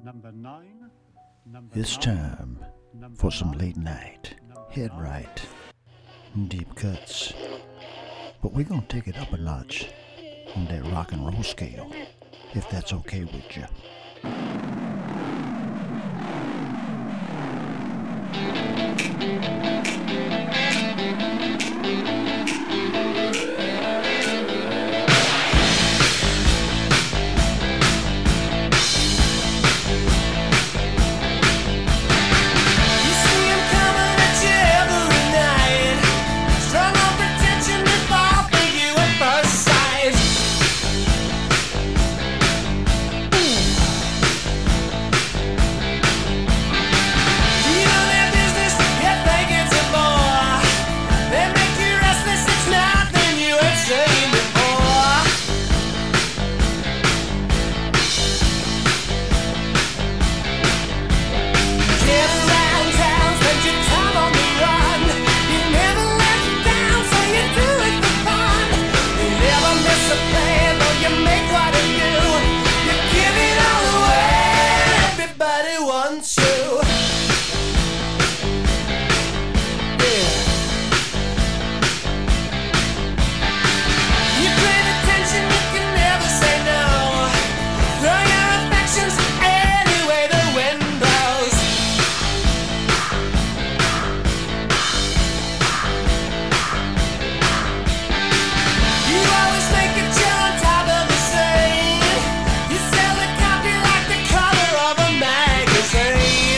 It's time for some late night, head right, deep cuts. But we're gonna take it up a notch on that rock and roll scale, if that's okay with you. Same.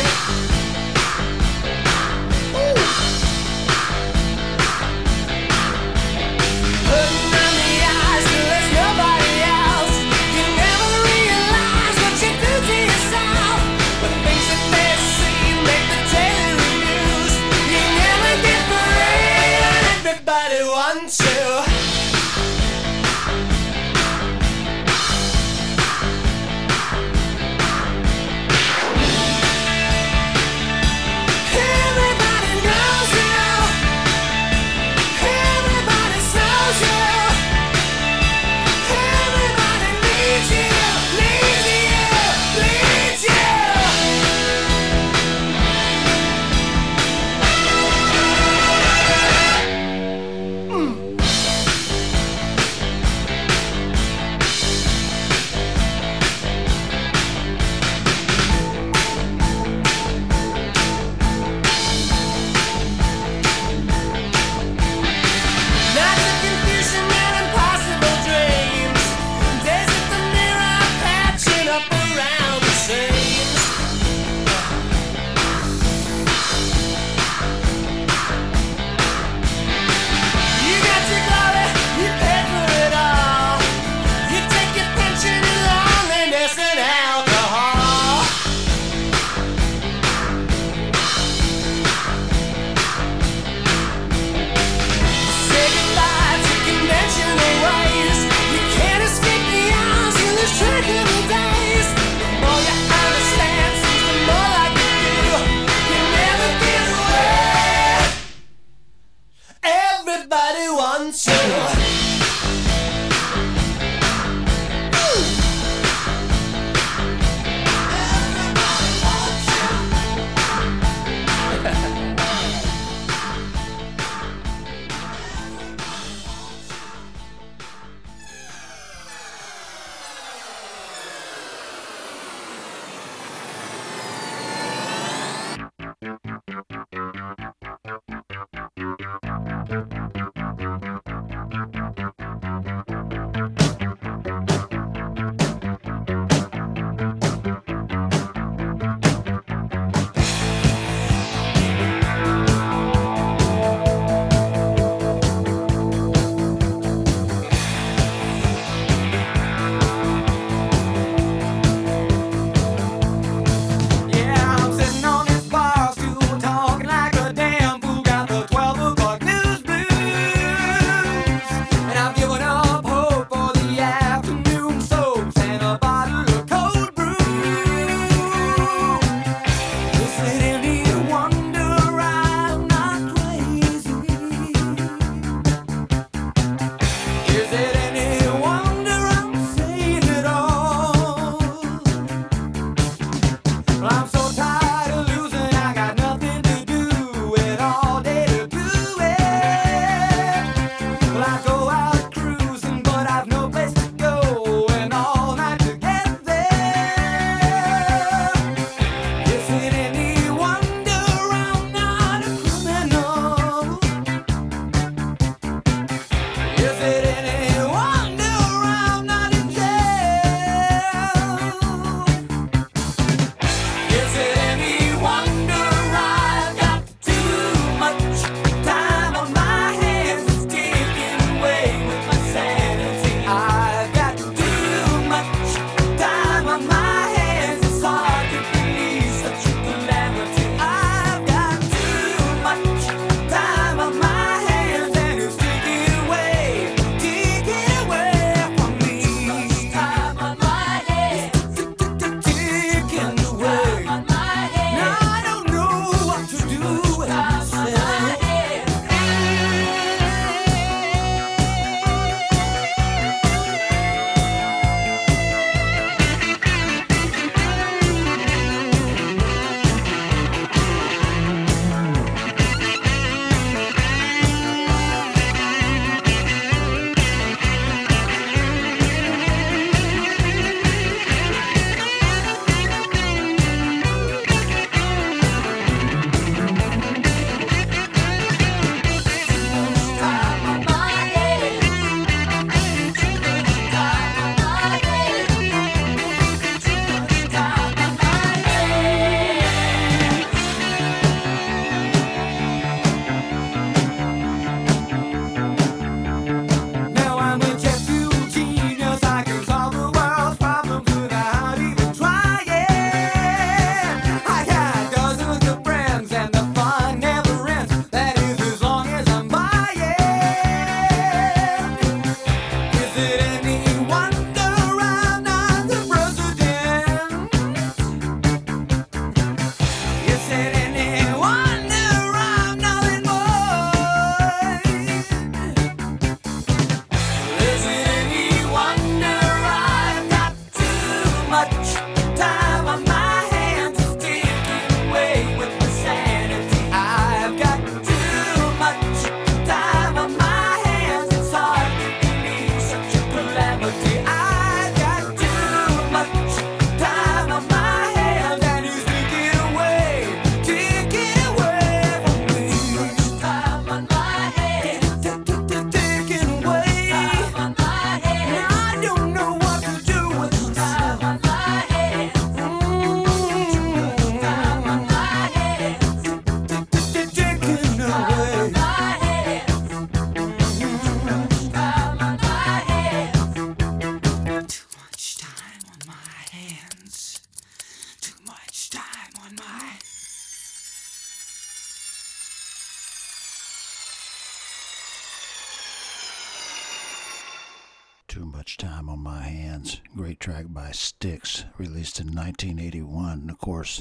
Too Much Time on My Hands. Great track by Styx, released in 1981. And of course,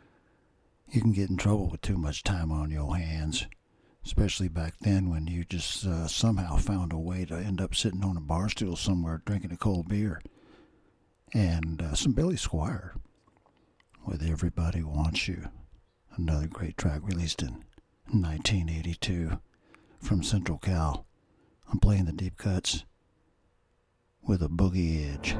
you can get in trouble with too much time on your hands, especially back then when you just somehow found a way to end up sitting on a bar stool somewhere drinking a cold beer. And some Billy Squier with Everybody Wants You. Another great track released in 1982 from Central Cal. I'm playing the deep cuts with a boogie edge.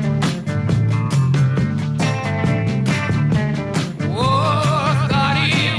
Oh, God,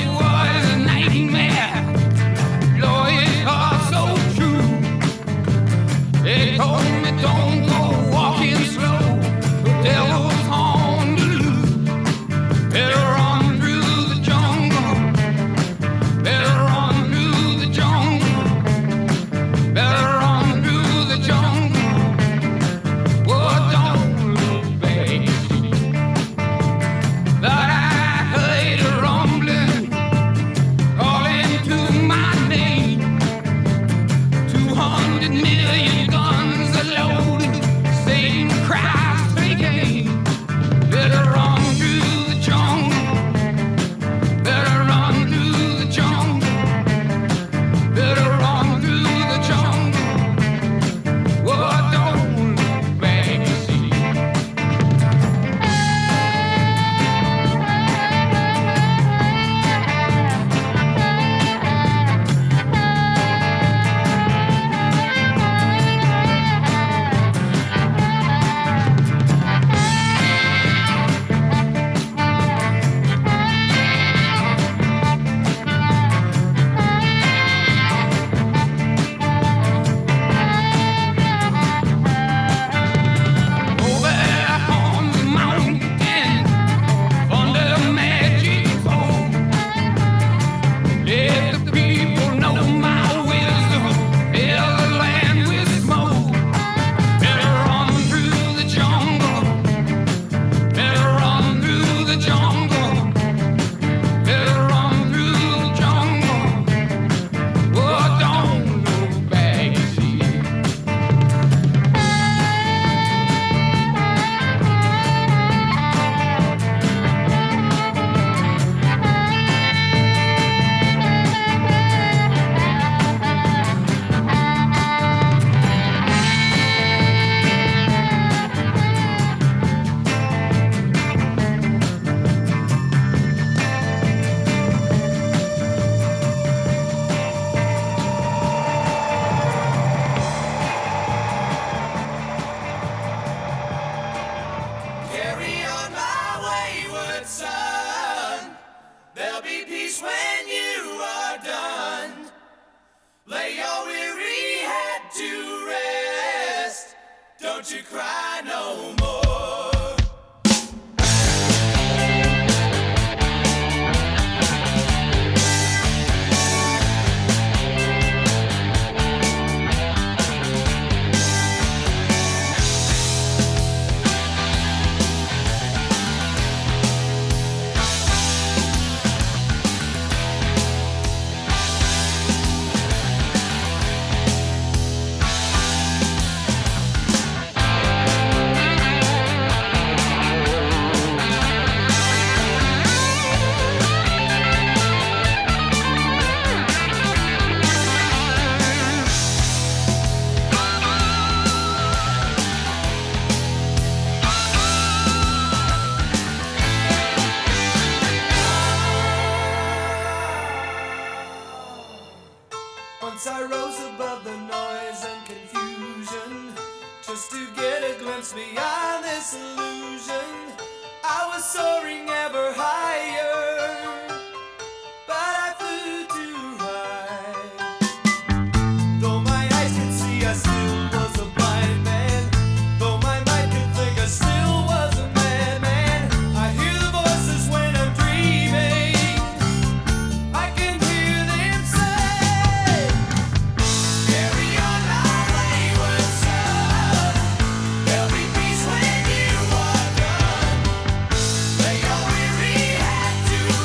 To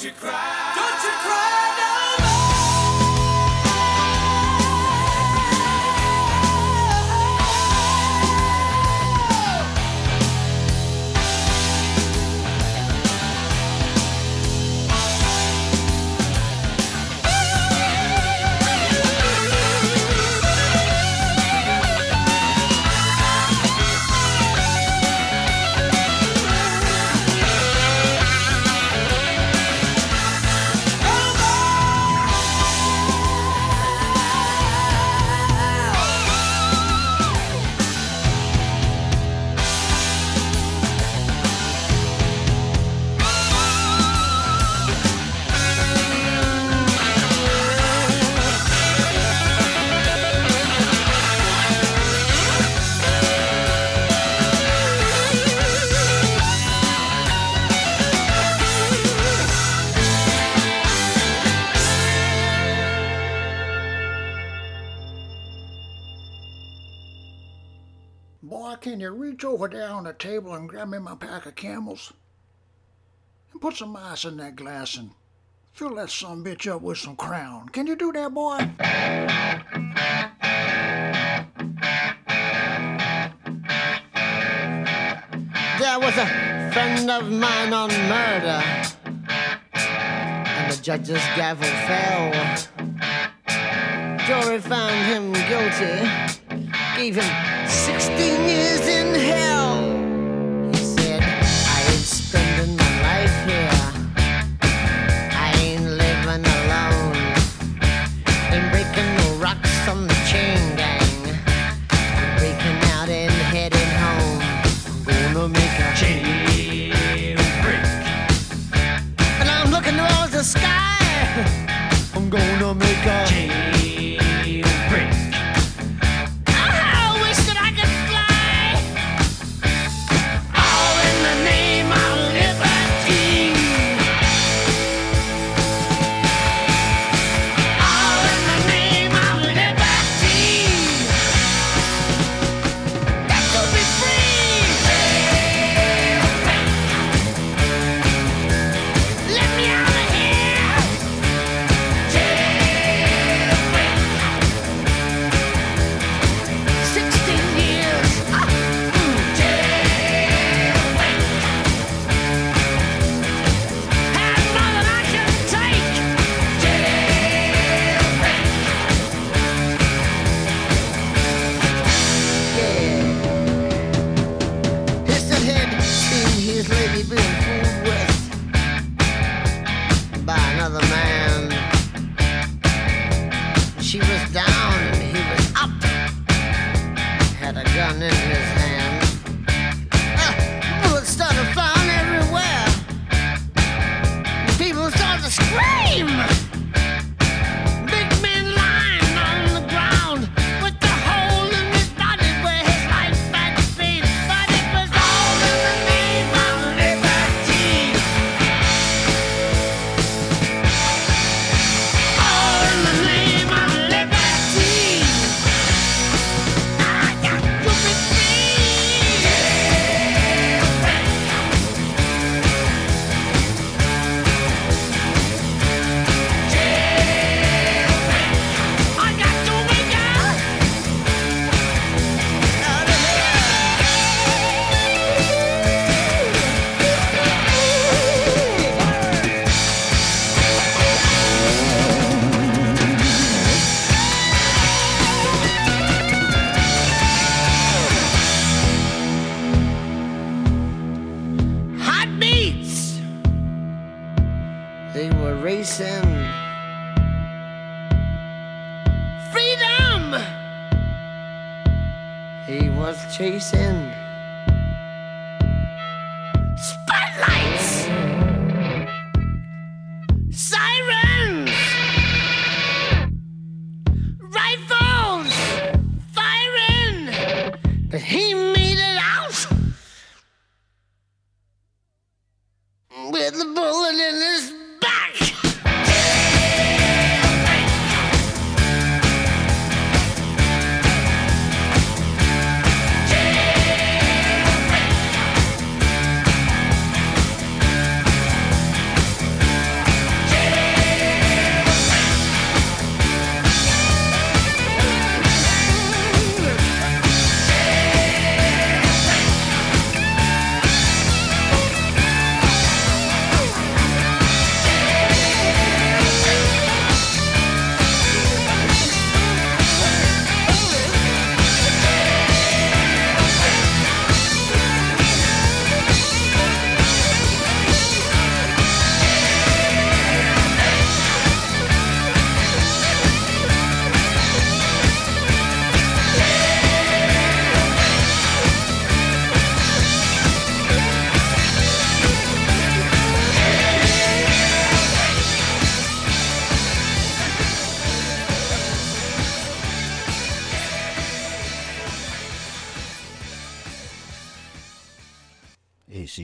Boy, can you reach over there on the table and grab me my pack of Camels? And put some ice in that glass and fill that sumbitch up with some Crown. Can you do that, boy? There was a friend of mine on murder, and the judge's gavel fell. Jury found him guilty, gave him 16 years in hell. He said, I ain't spending my life here, I ain't living alone, ain't breaking no rocks on the chain gang, I'm breaking out and heading home. I'm gonna make a jailbreak, and I'm looking towards the sky. I'm gonna make a jailbreak. Chasing spotlights, sirens, rifles firing, but he made it out with a bullet in his back.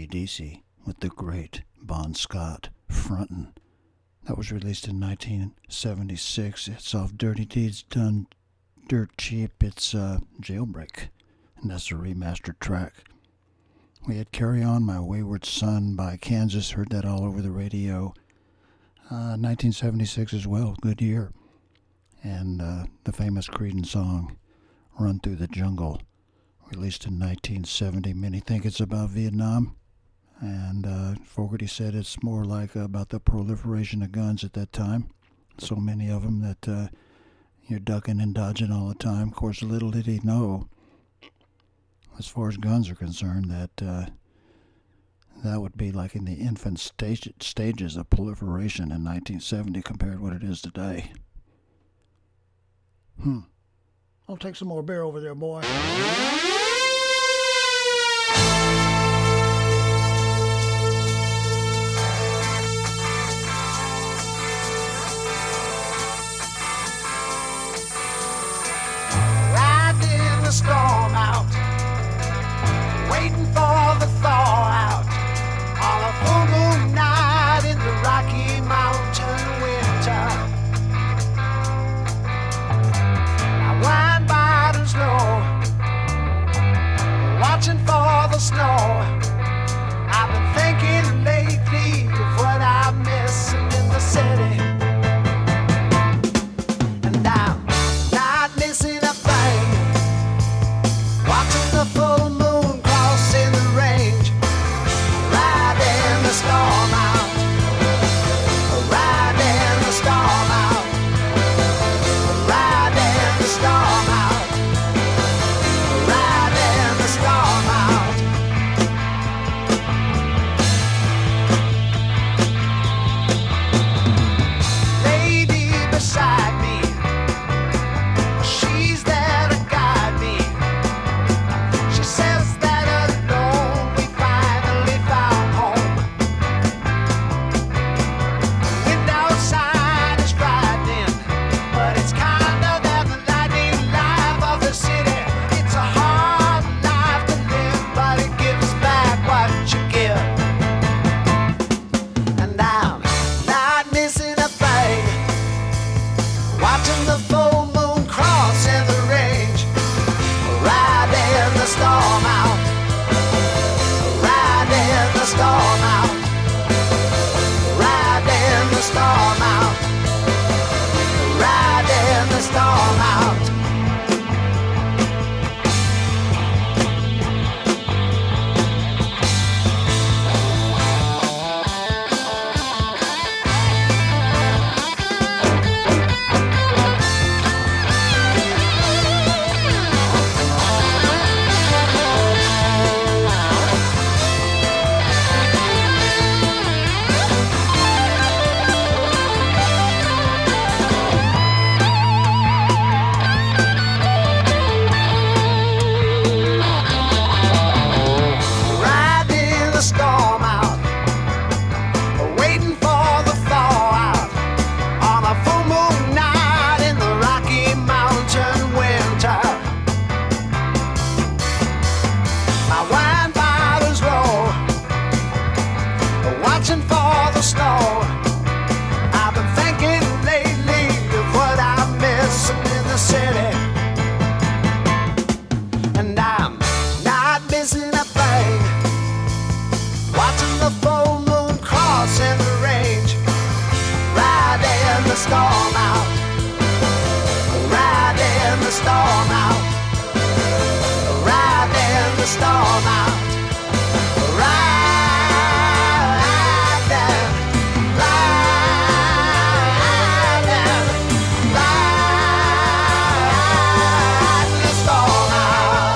AC/DC with the great Bon Scott frontin'. That was released in 1976. It's off Dirty Deeds Done Dirt Cheap. It's Jailbreak, and that's a remastered track. We had Carry On My Wayward Son by Kansas. Heard that all over the radio. 1976 as well, good year. And the famous Creedence song, Run Through the Jungle, released in 1970. Many think it's about Vietnam. And Fogerty said it's more like about the proliferation of guns at that time. So many of them that you're ducking and dodging all the time. Of course, little did he know, as far as guns are concerned, that that would be like in the infant stages of proliferation in 1970 compared to what it is today. I'll take some more beer over there, boy. Riding the storm out, waiting for the thaw out, on a full moon night in the Rocky Mountain winter. I wind bottles low, watching for the snow. I've been thinking lately of what I'm missing in the city. And I'm not missing a thing, watching the full moon crossing the range, riding the storm out, riding the storm out, riding the storm out, riding the storm out. Lady beside me, she's there to guide me. She says that alone we finally found home. Wind outside is frightening, but it's kinder than the lightning life of the city. It's a hard life to live, but it gives back what you give. And I'm not missing a thing, watching the full moon crossing the range, riding the storm out, riding the storm out, riding the storm out, riding the storm out. Riding the storm out, waiting for the thaw out, on a full moon night in the Rocky Mountain winter. My wine bottles low, watching for the snow. I've been thinking lately of what I'm missing in the city. And I'm not missing a thing, watching the full moon crossing the range, riding the storm out, riding the storm out, riding the storm out, riding, riding, riding the storm out.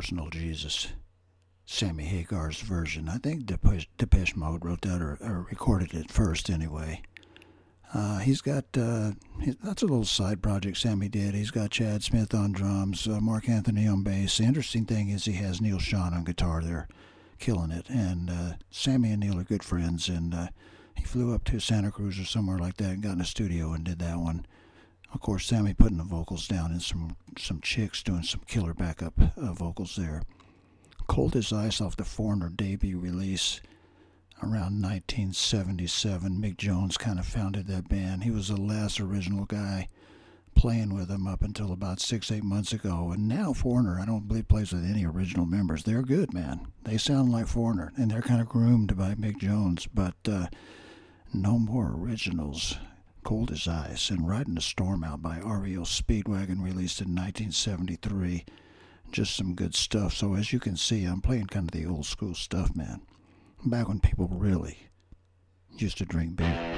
Personal Jesus, Sammy Hagar's version. I think Depeche Mode wrote that or recorded it first anyway. He's got, that's a little side project Sammy did. He's got Chad Smith on drums, Mark Anthony on bass. The interesting thing is he has Neil Schon on guitar there, killing it. And Sammy and Neil are good friends, and he flew up to Santa Cruz or somewhere like that and got in a studio and did that one. Of course, Sammy putting the vocals down and some chicks doing some killer backup vocals there. Cold as Ice off the Foreigner debut release around 1977. Mick Jones kind of founded that band. He was the last original guy playing with them up until about 6-8 months ago. And now Foreigner, I don't believe, plays with any original members. They're good, man. They sound like Foreigner, and they're kind of groomed by Mick Jones, but no more originals. Cold as Ice and Riding the Storm Out by REO Speedwagon, released in 1973. Just some good stuff. So as you can see, I'm playing kind of the old school stuff, man. Back when people really used to drink beer.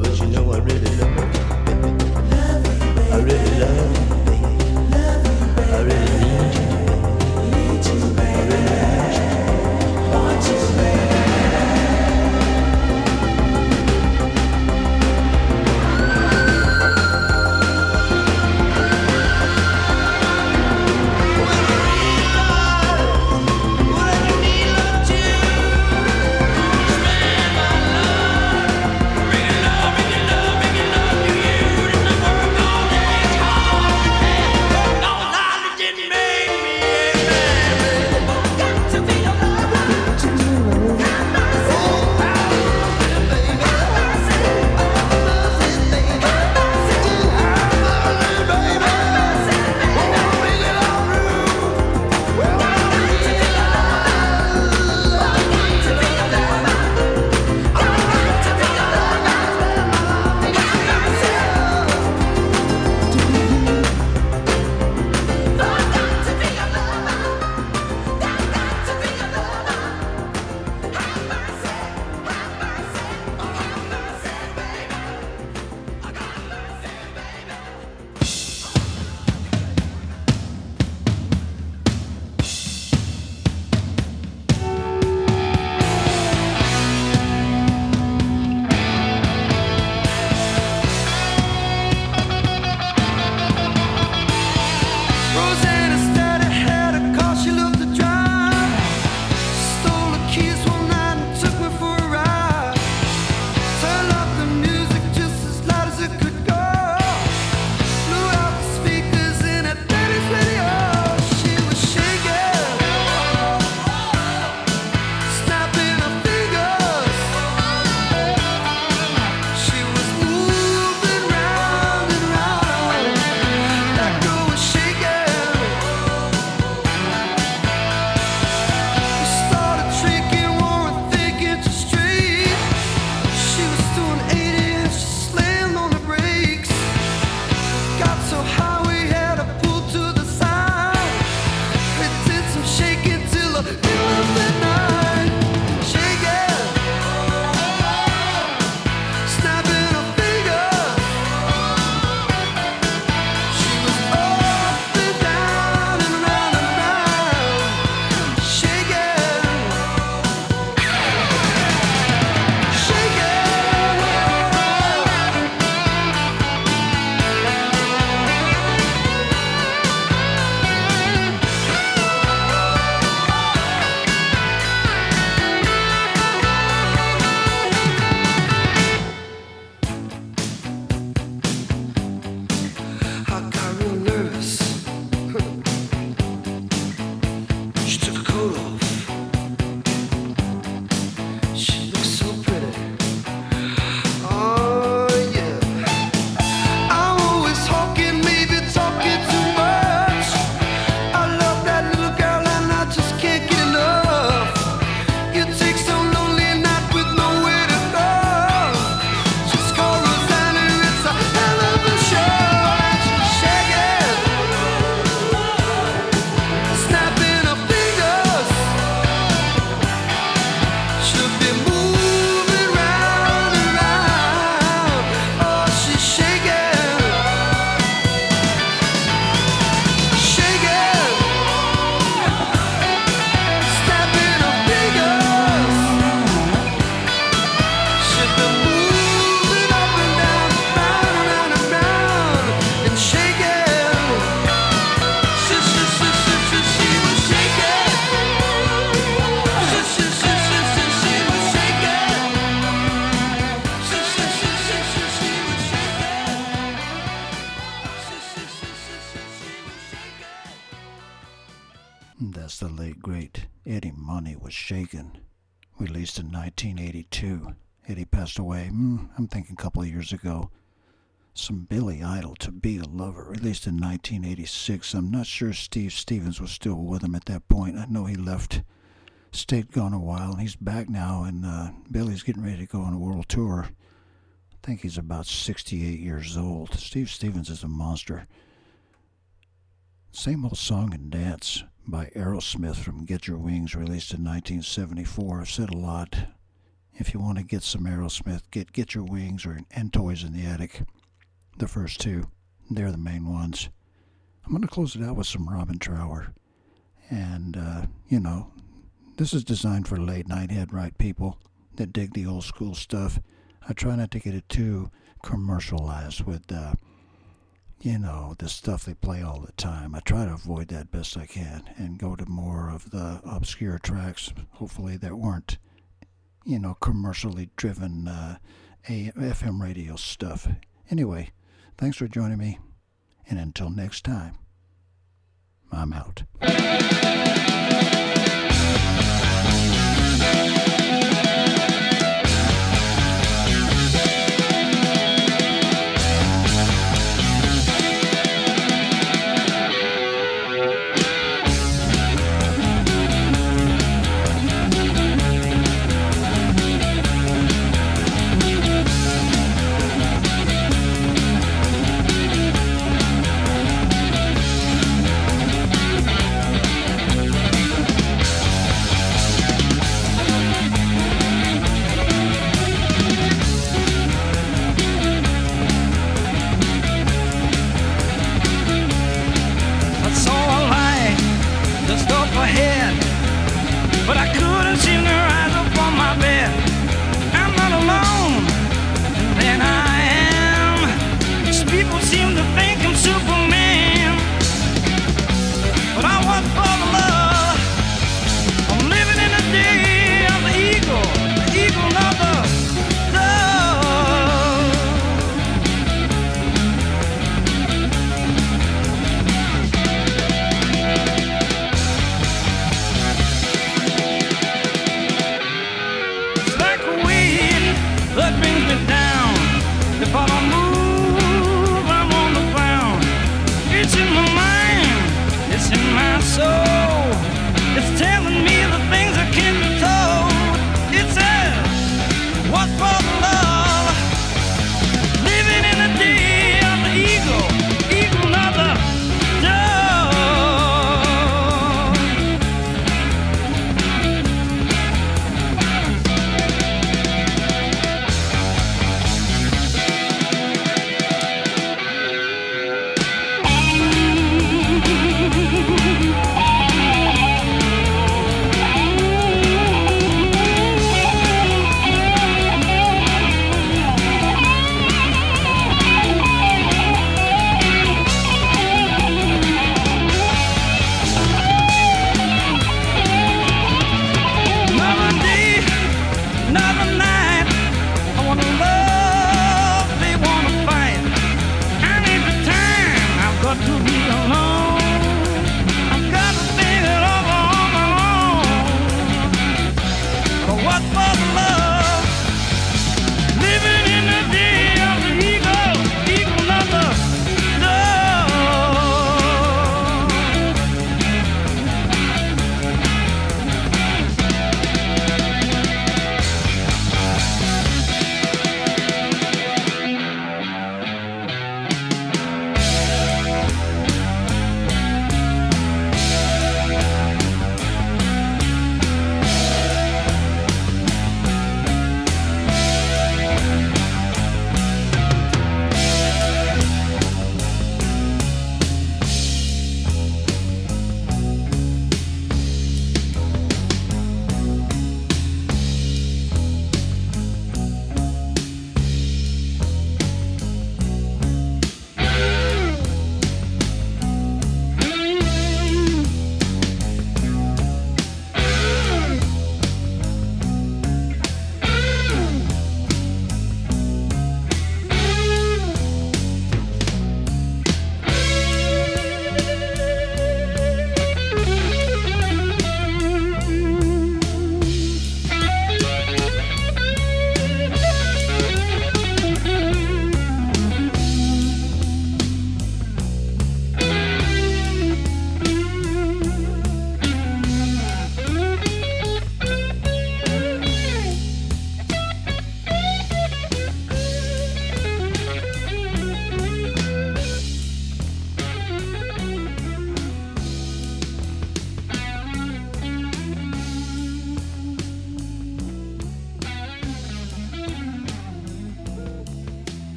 but you know I really love her, baby. I really love you, baby. I really need you, baby. I really want you, baby. That's the late, great Eddie Money Was Shakin', released in 1982. Eddie passed away, I'm thinking a couple of years ago. Some Billy Idol, To Be a Lover, released in 1986. I'm not sure Steve Stevens was still with him at that point. I know he left, stayed gone a while, and he's back now, and Billy's getting ready to go on a world tour. I think he's about 68 years old. Steve Stevens is a monster. Same Old Song and Dance by Aerosmith from Get Your Wings, released in 1974. I've said a lot If you want to get some Aerosmith, get Your Wings and Toys in the Attic. The first two, they're the main ones. I'm going to close it out with some Robin Trower. And, this is designed for late night head right people that dig the old school stuff. I try not to get it too commercialized with, the stuff they play all the time. I try to avoid that best I can and go to more of the obscure tracks, hopefully that weren't, commercially driven FM radio stuff. Anyway, thanks for joining me, and until next time, I'm out.